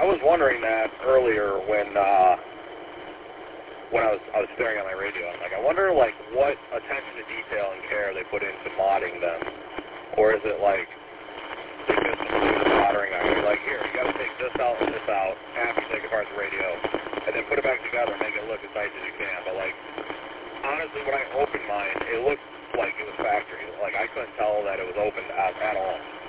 I was wondering that earlier when I was staring at my radio. I'm like, I wonder like what attention to detail and care they put into modding them, or is it like they just do the soldering on you? Like, here, you got to take this out and this out after you take apart the radio, and then put it back together and make it look as nice as you can. But like, honestly, when I opened mine, it looked like it was factory. Like I couldn't tell that it was opened at all.